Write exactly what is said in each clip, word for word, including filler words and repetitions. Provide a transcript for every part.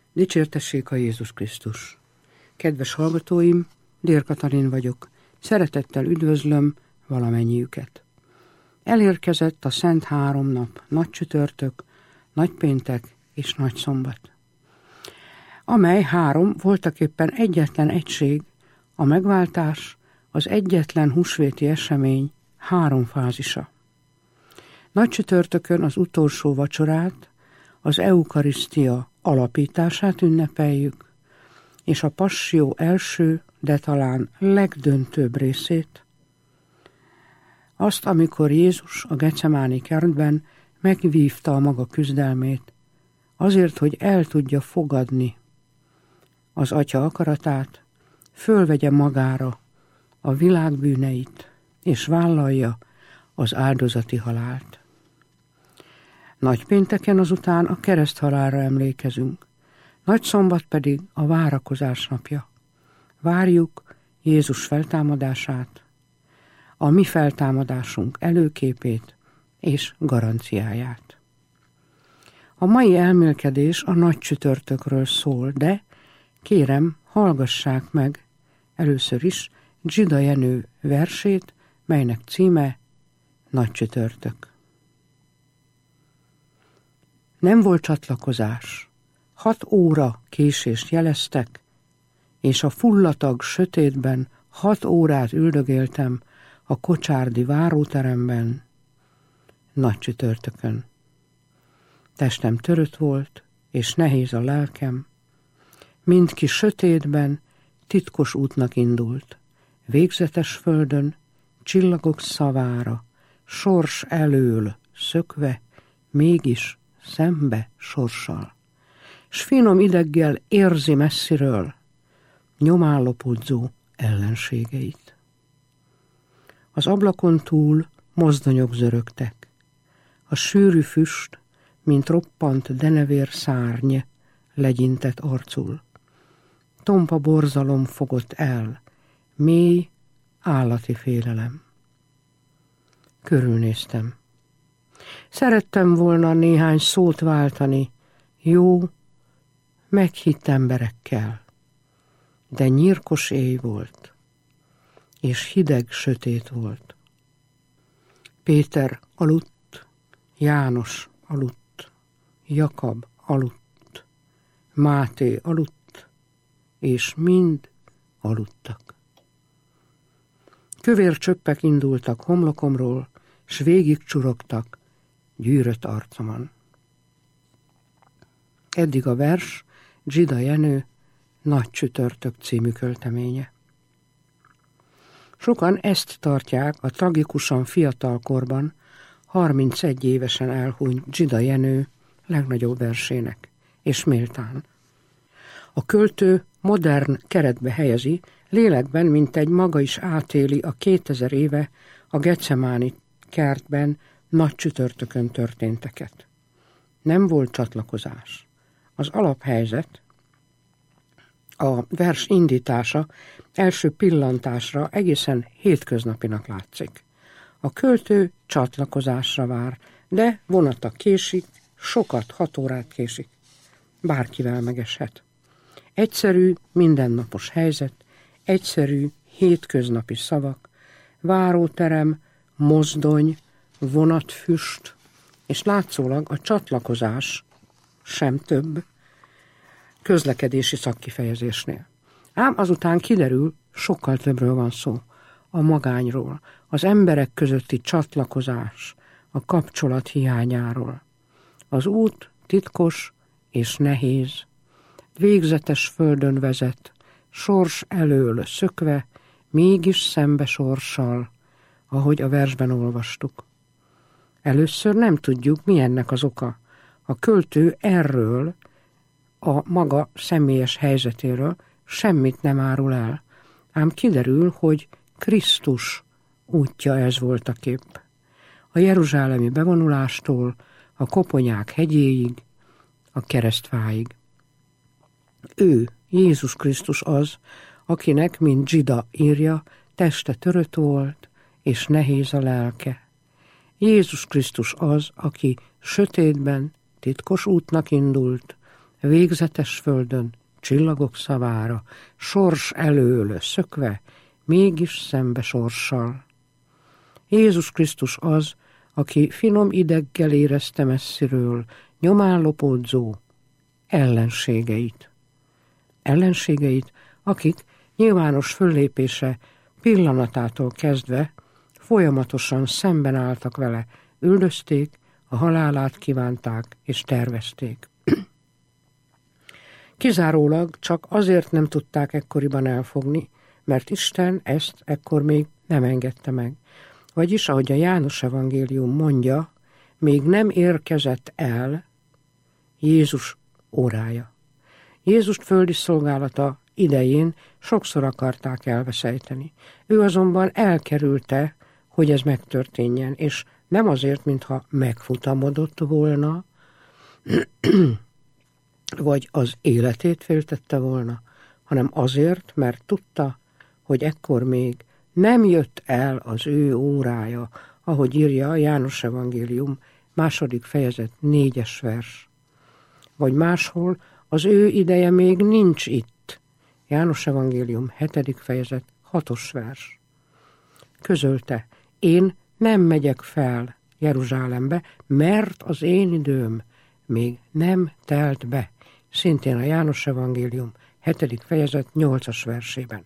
Dicsértessék a Jézus Krisztus! Kedves hallgatóim, Dér Katalin vagyok. Szeretettel üdvözlöm valamennyiüket. Elérkezett a Szent Háromnap, Nagycsütörtök, Nagypéntek és Nagyszombat, amely három voltaképpen egyetlen egység, a megváltás, az egyetlen húsvéti esemény három fázisa. Nagycsütörtökön az utolsó vacsorát, az eukarisztia alapítását ünnepeljük, és a passzió első, de talán legdöntőbb részét, azt, amikor Jézus a Getsemáni kertben megvívta a maga küzdelmét, azért, hogy el tudja fogadni az Atya akaratát, fölvegye magára a világ bűneit, és vállalja az áldozati halált. Nagypénteken azután a kereszthalálra emlékezünk, Nagyszombat pedig a várakozás napja. Várjuk Jézus feltámadását, a mi feltámadásunk előképét és garanciáját. A mai elmélkedés a Nagycsütörtökről szól, de kérem, hallgassák meg először is Dzsida Jenő versét, melynek címe Nagycsütörtök. Nem volt csatlakozás, hat óra késést jeleztek, és a fullatag sötétben hat órát üldögéltem a kocsárdi váróteremben, Nagycsütörtökön. Testem törött volt, és nehéz a lelkem, mindki sötétben titkos útnak indult, végzetes földön, csillagok szavára, sors elől szökve, mégis szembe sorssal, s finom ideggel érzi messziről nyomállapódzó ellenségeit. Az ablakon túl mozdonyok zörögtek, a sűrű füst, mint roppant denevér szárny legyintett arcul. Tompa borzalom fogott el, mély állati félelem. Körülnéztem. Szerettem volna néhány szót váltani jó, meghitt emberekkel, de nyírkos éj volt, és hideg sötét volt. Péter aludt, János aludt, Jakab aludt, Máté aludt, és mind aludtak. Kövér csöppek indultak homlokomról, s végig csurogtak gyűrött arcomon. Eddig a vers Dzsida Jenő Nagycsütörtök című költeménye. Sokan ezt tartják a tragikusan fiatal korban, harmincegy évesen elhunyt Dzsida Jenő legnagyobb versének, és méltán. A költő modern keretbe helyezi, lélekben mintegy maga is átéli a kétezer éve a Getsemáni kertben Nagycsütörtökön történteket. Nem volt csatlakozás. Az alaphelyzet, a vers indítása első pillantásra egészen hétköznapinak látszik. A költő csatlakozásra vár, de vonata késik, sokat, hat órát késik. Bárkivel megeshet. Egyszerű, mindennapos helyzet, egyszerű, hétköznapi szavak, váróterem, mozdony, vonatfüst, és látszólag a csatlakozás sem több közlekedési szakkifejezésnél. Ám azután kiderül, sokkal többről van szó. A magányról, az emberek közötti csatlakozás, a kapcsolat hiányáról. Az út titkos és nehéz, végzetes földön vezet, sors elől szökve, mégis szembe sorssal, ahogy a versben olvastuk. Először nem tudjuk, mi ennek az oka. A költő erről, a maga személyes helyzetéről semmit nem árul el, ám kiderül, hogy Krisztus útja ez volt a kép. A jeruzsálemi bevonulástól a koponyák hegyéig, a keresztfáig. Ő, Jézus Krisztus az, akinek, mint Dzsida írja, teste törött volt, és nehéz a lelke. Jézus Krisztus az, aki sötétben, titkos útnak indult, végzetes földön, csillagok szavára, sors elől szökve, mégis szembe sorssal. Jézus Krisztus az, aki finom ideggel érezte messziről nyomán lopódzó ellenségeit. Ellenségeit, akik nyilvános föllépése pillanatától kezdve folyamatosan szemben álltak vele, üldözték, a halálát kívánták és tervezték. Kizárólag csak azért nem tudták ekkoriban elfogni, mert Isten ezt ekkor még nem engedte meg. Vagyis, ahogy a János evangélium mondja, még nem érkezett el Jézus órája. Jézus földi szolgálata idején sokszor akarták elveszejteni. Ő azonban elkerülte, hogy ez megtörténjen, és nem azért, mintha megfutamodott volna, vagy az életét féltette volna, hanem azért, mert tudta, hogy ekkor még nem jött el az ő órája, ahogy írja a János evangélium második fejezet négyes vers. Vagy máshol az ő ideje még nincs itt. János evangélium hetedik fejezet hatos vers. Közölte, én nem megyek fel Jeruzsálembe, mert az én időm még nem telt be. Szintén a János evangélium hetedik fejezet nyolcas versében.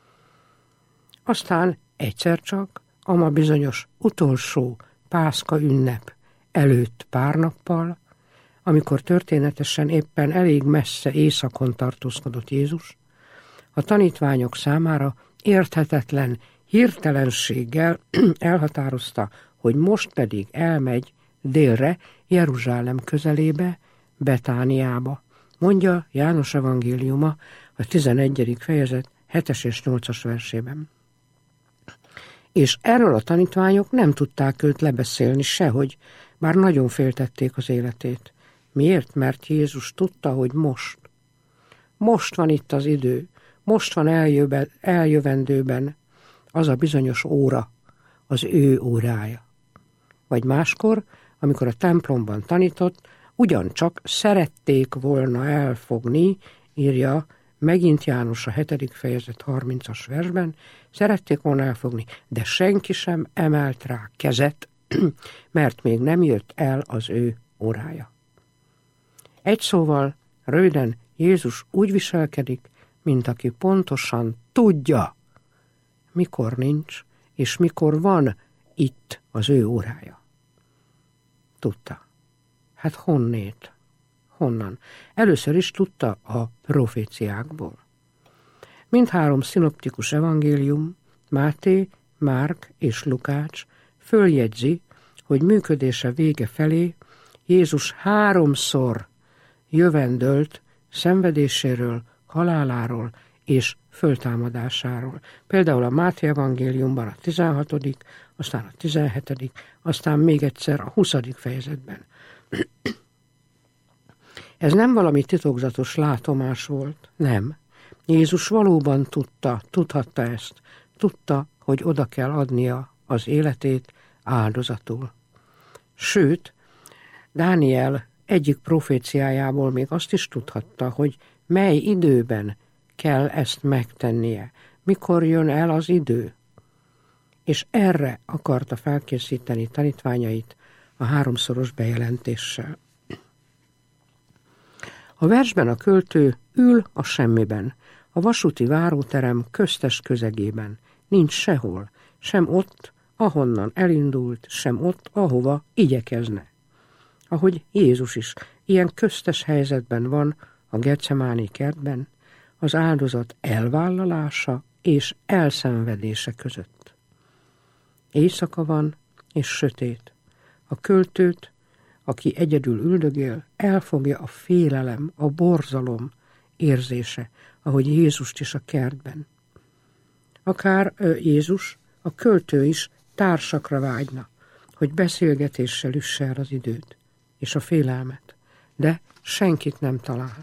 Aztán egyszer csak, a ma bizonyos utolsó Pászka ünnep előtt pár nappal, amikor történetesen éppen elég messze északon tartózkodott Jézus, a tanítványok számára érthetetlen hirtelenséggel elhatározta, hogy most pedig elmegy délre, Jeruzsálem közelébe, Betániába. Mondja János evangéliuma a tizenegyedik fejezet hetes és nyolcas versében. És erről a tanítványok nem tudták őt lebeszélni sehogy, bár nagyon féltették az életét. Miért? Mert Jézus tudta, hogy most. Most van itt az idő, most van eljöve, eljövendőben az a bizonyos óra, az ő órája. Vagy máskor, amikor a templomban tanított, ugyancsak szerették volna elfogni, írja megint János a hetedik fejezet harmincas versben, szerették volna elfogni, de senki sem emelt rá kezet, mert még nem jött el az ő órája. Egy szóval, röviden, Jézus úgy viselkedik, mint aki pontosan tudja, mikor nincs, és mikor van itt az ő órája. Tudta. Hát honnét? Honnan? Először is tudta a proféciákból. Mindhárom szinoptikus evangélium, Máté, Márk és Lukács följegyzi, hogy működése vége felé Jézus háromszor jövendölt szenvedéséről, haláláról és föltámadásáról. Például a Máté evangéliumban a tizenhatodik, aztán a tizenhetedik, aztán még egyszer a huszadik fejezetben. Ez nem valami titokzatos látomás volt, nem. Jézus valóban tudta, tudhatta ezt, tudta, hogy oda kell adnia az életét áldozatul. Sőt, Dániel egyik proféciájából még azt is tudhatta, hogy mely időben kell ezt megtennie, mikor jön el az idő. És erre akarta felkészíteni tanítványait a háromszoros bejelentéssel. A versben a költő ül a semmiben, a vasúti váróterem köztes közegében, nincs sehol, sem ott, ahonnan elindult, sem ott, ahova igyekezne. Ahogy Jézus is ilyen köztes helyzetben van a Getsemáni kertben, az áldozat elvállalása és elszenvedése között. Éjszaka van és sötét. A költőt, aki egyedül üldögél, elfogja a félelem, a borzalom érzése, ahogy Jézust is a kertben. Akár Jézus, a költő is társakra vágyna, hogy beszélgetéssel üsse el az időt és a félelmet, de senkit nem talál.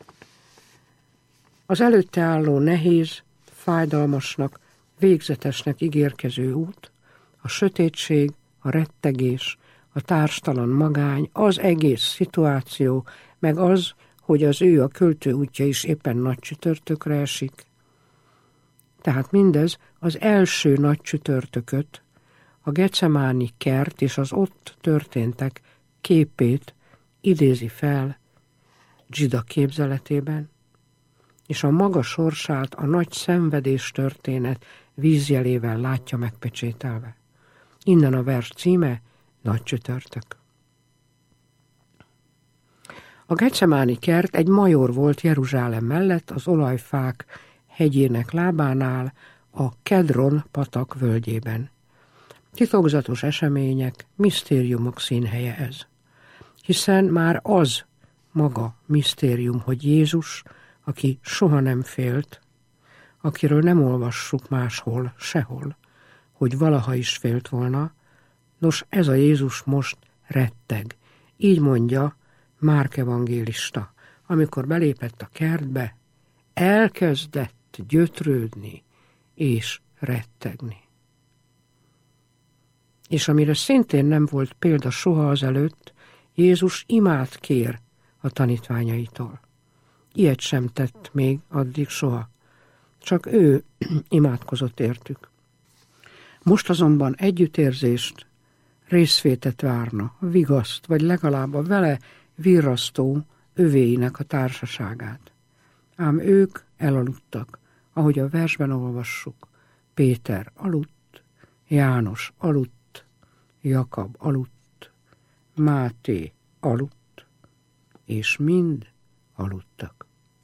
Az előtte álló nehéz, fájdalmasnak, végzetesnek ígérkező út, a sötétség, a rettegés, a társtalan magány, az egész szituáció, meg az, hogy az ő a költő útja is éppen nagy csütörtökre esik. Tehát mindez az első nagy csütörtököt, a Getsemáni kert és az ott történtek képét idézi fel Dzsida képzeletében, és a maga sorsát a nagy szenvedés történet vízjelével látja megpecsételve. Innen a vers címe Nagy csütörtök. A Getsemáni kert egy major volt Jeruzsálem mellett, az olajfák hegyének lábánál, a Kedron patak völgyében. Titokzatos események, misztériumok színhelye ez. Hiszen már az maga misztérium, hogy Jézus, aki soha nem félt, akiről nem olvassuk máshol, sehol, hogy valaha is félt volna, nos, ez a Jézus most retteg. Így mondja Márk evangélista, amikor belépett a kertbe, elkezdett gyötrődni és rettegni. És amire szintén nem volt példa soha azelőtt, Jézus imát kér a tanítványaitól. Ilyet sem tett még addig soha. Csak ő imádkozott értük. Most azonban együttérzést, részvétet várna, vigaszt, vagy legalább a vele virrasztó övéinek a társaságát. Ám ők elaludtak, ahogy a versben olvassuk. Péter aludt, János aludt, Jakab aludt, Máté aludt, és mind aludtak.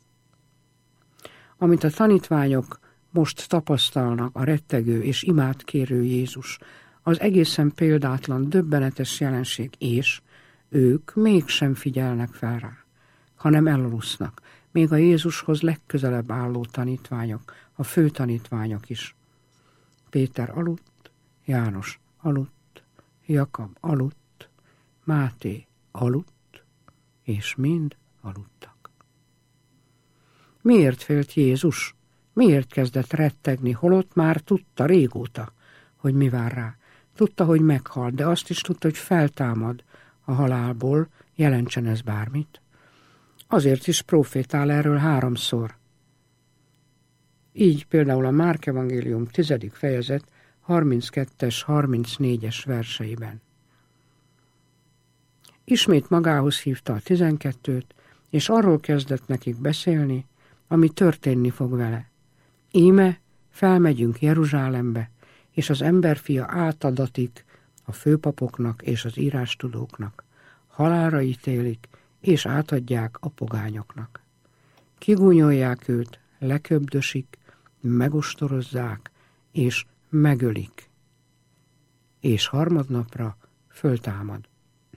Amit a tanítványok most tapasztalnak, a rettegő és imátkérő Jézus, az egészen példátlan, döbbenetes jelenség, és ők mégsem figyelnek fel rá, hanem elalusznak, még a Jézushoz legközelebb álló tanítványok, a fő tanítványok is. Péter aludt, János aludt, Jakab aludt, Máté aludt, és mind aludtak. Miért félt Jézus? Miért kezdett rettegni, holott már tudta régóta, hogy mi vár rá? Tudta, hogy meghal, de azt is tudta, hogy feltámad a halálból, jelentsen ez bármit. Azért is profétál erről háromszor. Így például a Márk evangélium tizedik fejezet harminckettes, harmincnégyes verseiben. Ismét magához hívta a tizenkettőt, és arról kezdett nekik beszélni, ami történni fog vele. Íme felmegyünk Jeruzsálembe, és az emberfia átadatik a főpapoknak és az írástudóknak. Halálra ítélik, és átadják a pogányoknak. Kigúnyolják őt, leköbdösik, megostorozzák, és megölik. És harmadnapra föltámad.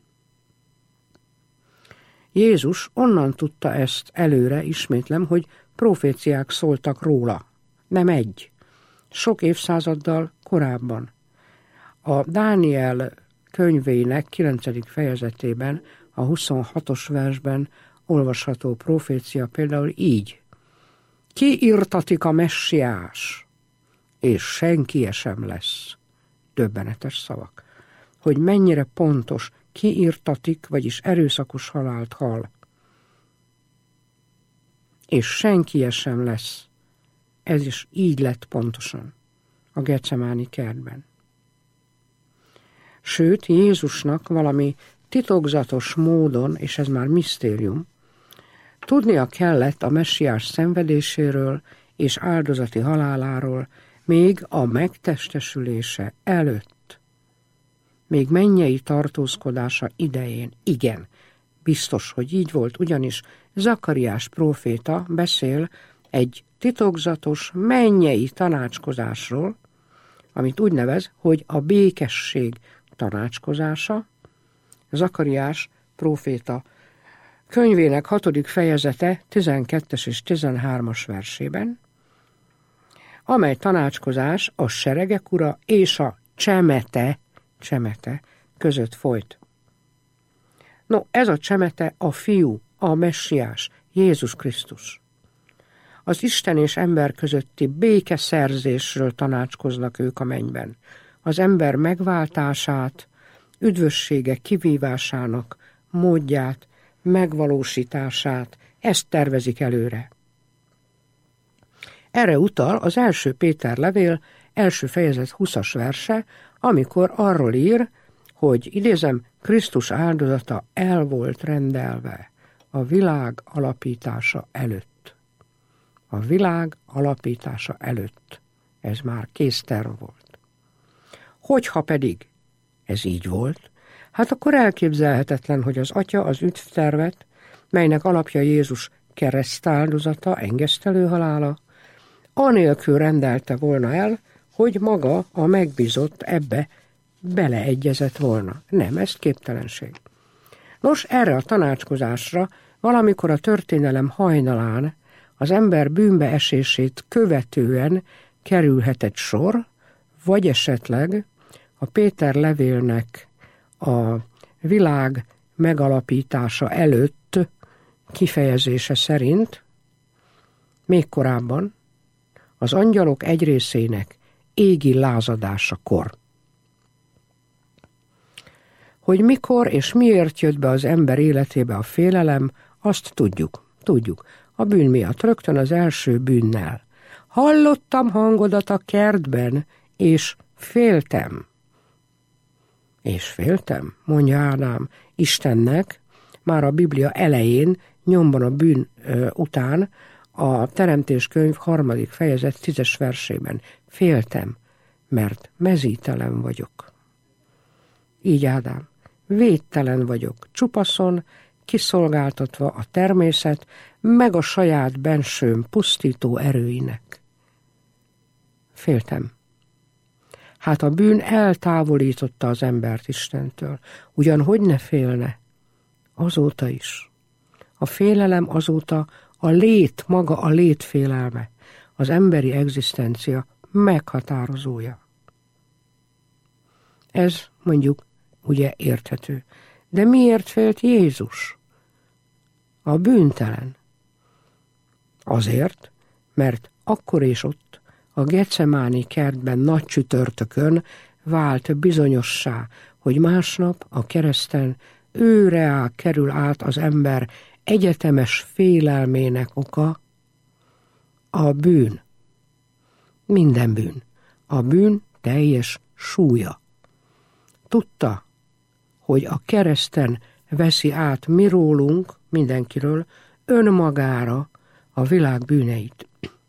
Jézus onnan tudta ezt előre, ismétlem, hogy proféciák szóltak róla. Nem egy. Sok évszázaddal korábban. A Dániel könyvének kilencedik fejezetében, a huszonhatos versben olvasható profécia például így. Kiirtatik a messiás, és senki sem lesz. Döbbenetes szavak. Hogy mennyire pontos, kiirtatik, vagyis erőszakos halált hal. És senki sem lesz. Ez is így lett pontosan a Getsemáni kertben. Sőt, Jézusnak valami titokzatos módon, és ez már misztérium, tudnia kellett a messiás szenvedéséről és áldozati haláláról még a megtestesülése előtt, még mennyei tartózkodása idején. Igen, biztos, hogy így volt, ugyanis Zakariás próféta beszél egy titokzatos mennyei tanácskozásról, amit úgy nevez, hogy a békesség tanácskozása. Zakariás próféta könyvének hatodik fejezete tizenkettes és tizenhármas versében, amely tanácskozás a seregek ura és a csemete, csemete között folyt. No, ez a csemete a fiú, a messiás, Jézus Krisztus. Az Isten és ember közötti békeszerzésről tanácskoznak ők a mennyben. Az ember megváltását, üdvössége kivívásának módját, megvalósítását Ezt tervezik előre. Erre utal az első Péter levél első fejezet huszas verse, amikor arról ír, hogy idézem, Krisztus áldozata el volt rendelve a világ alapítása előtt. A világ alapítása előtt. Ez már készterv volt. Hogyha pedig ez így volt, hát akkor elképzelhetetlen, hogy az Atya az üdvtervet, melynek alapja Jézus keresztáldozata, engesztelő halála, anélkül rendelte volna el, hogy maga a megbízott ebbe beleegyezett volna. Nem, ez képtelenség. Nos, erre a tanácskozásra valamikor a történelem hajnalán az ember bűnbeesését követően kerülhetett sor, vagy esetleg a Péter levélnek a világ megalapítása előtt kifejezése szerint még korábban az angyalok egy részének égi lázadásakor. Hogy mikor és miért jött be az ember életébe a félelem, azt tudjuk. Tudjuk. A bűn miatt, rögtön az első bűnnel. Hallottam hangodat a kertben, és féltem. És féltem, mondja Ádám Istennek, már a Biblia elején, nyomban a bűn ö, után, a Teremtéskönyv harmadik fejezet tízes versében. Féltem, mert mezítelen vagyok. Így Ádám, védtelen vagyok, csupaszon, kiszolgáltatva a természet, meg a saját bensőm pusztító erőinek. Féltem. Hát a bűn eltávolította az embert Istentől. Ugyan hogy ne félne? Azóta is. A félelem azóta a lét, maga a lét félelme, az emberi egzisztencia meghatározója. Ez mondjuk ugye érthető. De miért félt Jézus? A bűntelen. Azért, mert akkor és ott a Getsemáni kertben nagy csütörtökön vált bizonyossá, hogy másnap a kereszten őreá kerül át az ember egyetemes félelmének oka, a bűn. Minden bűn. A bűn teljes súlya. Tudta, hogy a kereszten veszi át mi rólunk, mindenkiről, önmagára a világ bűneit.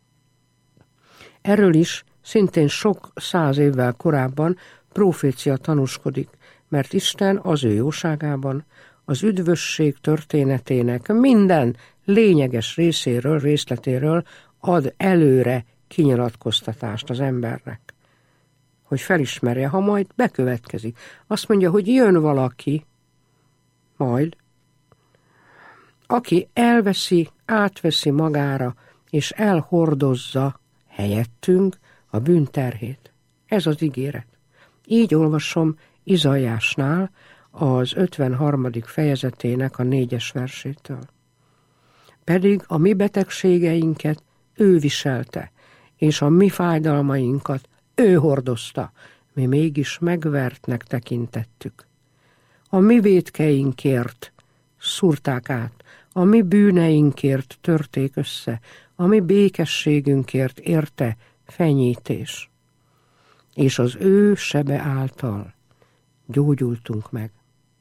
Erről is szintén sok száz évvel korábban profécia tanúskodik, mert Isten az ő jóságában az üdvösség történetének minden lényeges részéről, részletéről ad előre kinyilatkoztatást az embernek, hogy felismerje, ha majd bekövetkezik. Azt mondja, hogy jön valaki, majd, aki elveszi, átveszi magára, és elhordozza helyettünk a bűnterhét. Ez az ígéret. Így olvasom Izaiásnál az ötvenharmadik fejezetének a négyes versétől. Pedig a mi betegségeinket ő viselte, és a mi fájdalmainkat ő hordozta, mi mégis megvertnek tekintettük. A mi vétkeinkért szúrták át, a mi bűneinkért törték össze, a mi békességünkért érte fenyítés, és az ő sebe által gyógyultunk meg.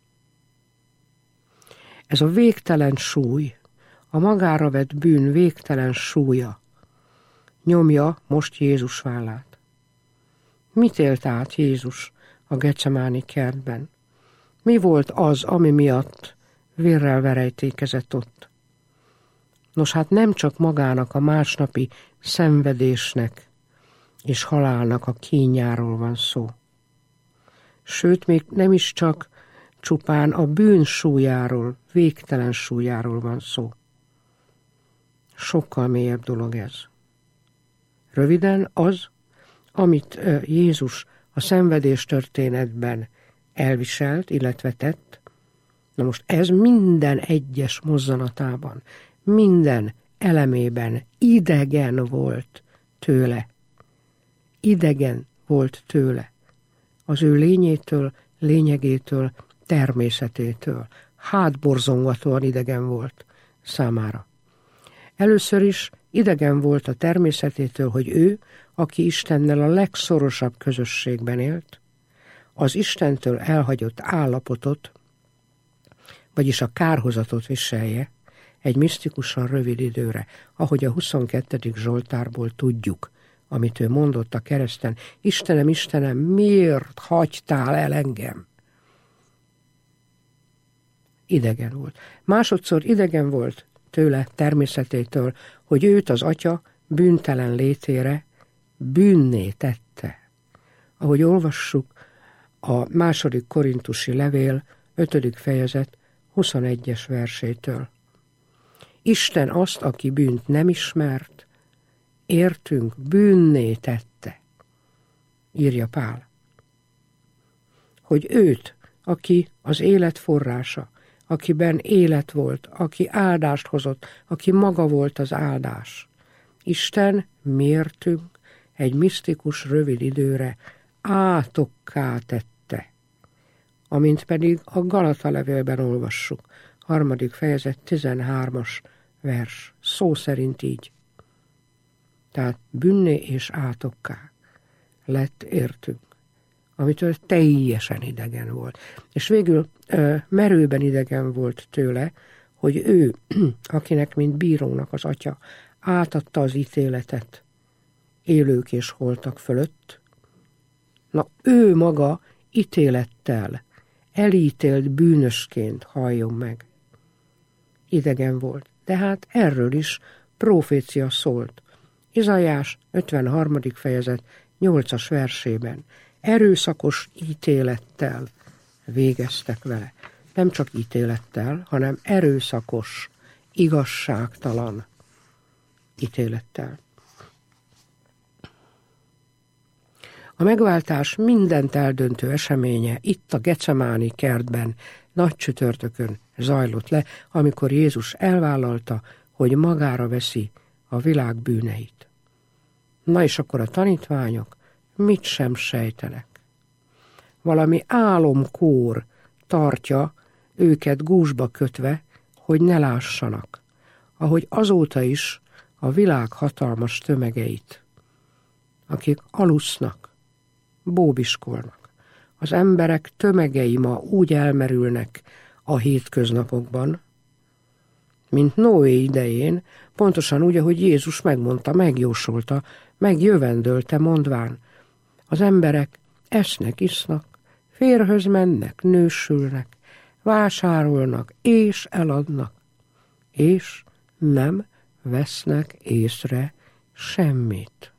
Ez a végtelen súly, a magára vett bűn végtelen súlya nyomja most Jézus vállát. Mit élt át Jézus a Getsemáni kertben? Mi volt az, ami miatt vérrel verejtékezett ott? Nos, hát nem csak magának a másnapi szenvedésnek és halálnak a kínjáról van szó. Sőt, még nem is csak csupán a bűn súlyáról, végtelen súlyáról van szó. Sokkal mélyebb dolog ez. Röviden az, amit Jézus a szenvedés történetben elviselt, illetve tett, na most ez minden egyes mozzanatában, minden elemében idegen volt tőle. Idegen volt tőle. Az ő lényétől, lényegétől, természetétől. Hátborzongatóan idegen volt számára. Először is idegen volt a természetétől, hogy ő, aki Istennel a legszorosabb közösségben élt, az Istentől elhagyott állapotot, vagyis a kárhozatot viselje egy misztikusan rövid időre, ahogy a huszonkettedik Zsoltárból tudjuk, amit ő mondott a kereszten: Istenem, Istenem, miért hagytál el engem? Idegen volt. Másodszor idegen volt tőle, természetétől, hogy őt az Atya bűntelen létére bűnné tette. Ahogy olvassuk a második korintusi levél ötödik fejezet huszonegyes versétől. Isten azt, aki bűnt nem ismert, értünk bűnné tette, írja Pál. Hogy őt, aki az élet forrása, akiben élet volt, aki áldást hozott, aki maga volt az áldás, Isten miértünk egy misztikus rövid időre átokká tette, amint pedig a Galata levélben olvassuk, harmadik fejezet tizenhármas vers, szó szerint így. Tehát bűnné és átokká lett értünk, amitől teljesen idegen volt. És végül ö, merőben idegen volt tőle, hogy ő, akinek mint bírónak az Atya átadta az ítéletet élők és holtak fölött, na ő maga ítélettel elítélt bűnösként halljon meg. Idegen volt, de hát erről is profécia szólt. Izaiás ötvenharmadik fejezet nyolcas versében. Erőszakos ítélettel végeztek vele. Nem csak ítélettel, hanem erőszakos, igazságtalan ítélettel. A megváltás mindent eldöntő eseménye itt a Gecemáni kertben nagy csütörtökön zajlott le, amikor Jézus elvállalta, hogy magára veszi a világ bűneit. Na és akkor a tanítványok mit sem sejtenek. Valami álomkór tartja őket gúzsba kötve, hogy ne lássanak, ahogy azóta is a világ hatalmas tömegeit, akik alusznak, bóbiskolnak. Az emberek tömegei ma úgy elmerülnek a hétköznapokban, mint Noé idején, pontosan úgy, ahogy Jézus megmondta, megjósolta, megjövendölte, mondván: az emberek esznek, isznak, férjhöz mennek, nősülnek, vásárolnak és eladnak, és nem vesznek észre semmit.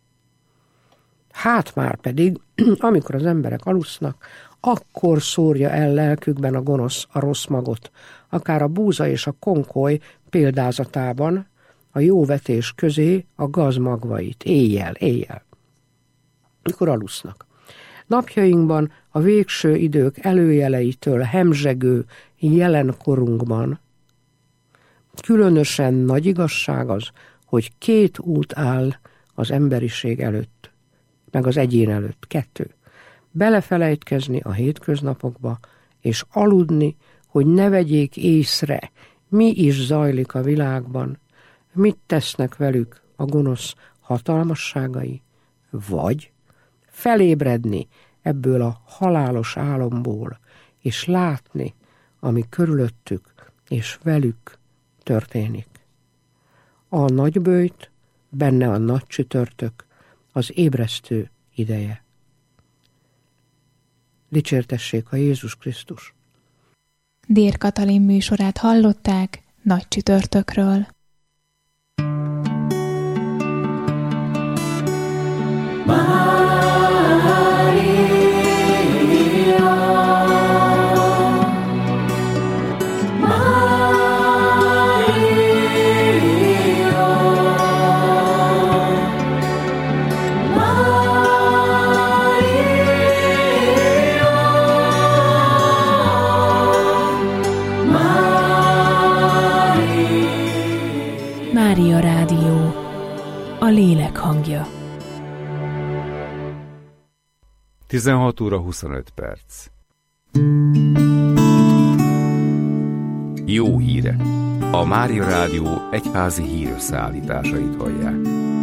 Hát már pedig, amikor az emberek alusznak, akkor szórja el lelkükben a gonosz a rossz magot, akár a búza és a konkoly példázatában, a jó vetés közé a gazmagvait, éjjel, éjjel, mikor alusznak. Napjainkban a végső idők előjeleitől hemzsegő jelenkorunkban különösen nagy igazság az, hogy két út áll az emberiség előtt, meg az egyén előtt, kettő. Belefelejtkezni a hétköznapokba, és aludni, hogy ne vegyék észre, mi is zajlik a világban, mit tesznek velük a gonosz hatalmasságai, vagy felébredni ebből a halálos álomból, és látni, ami körülöttük és velük történik. A nagyböjt, benne a nagy csütörtök, az ébresztő ideje. Dicsértessék a Jézus Krisztus! Dér Katalin műsorát hallották nagy csütörtökről. Mária Rádió, a lélek hangja. tizenhat óra huszonöt perc. Jó híre. A Mária Rádió egyházi hírösszeállításait hallják.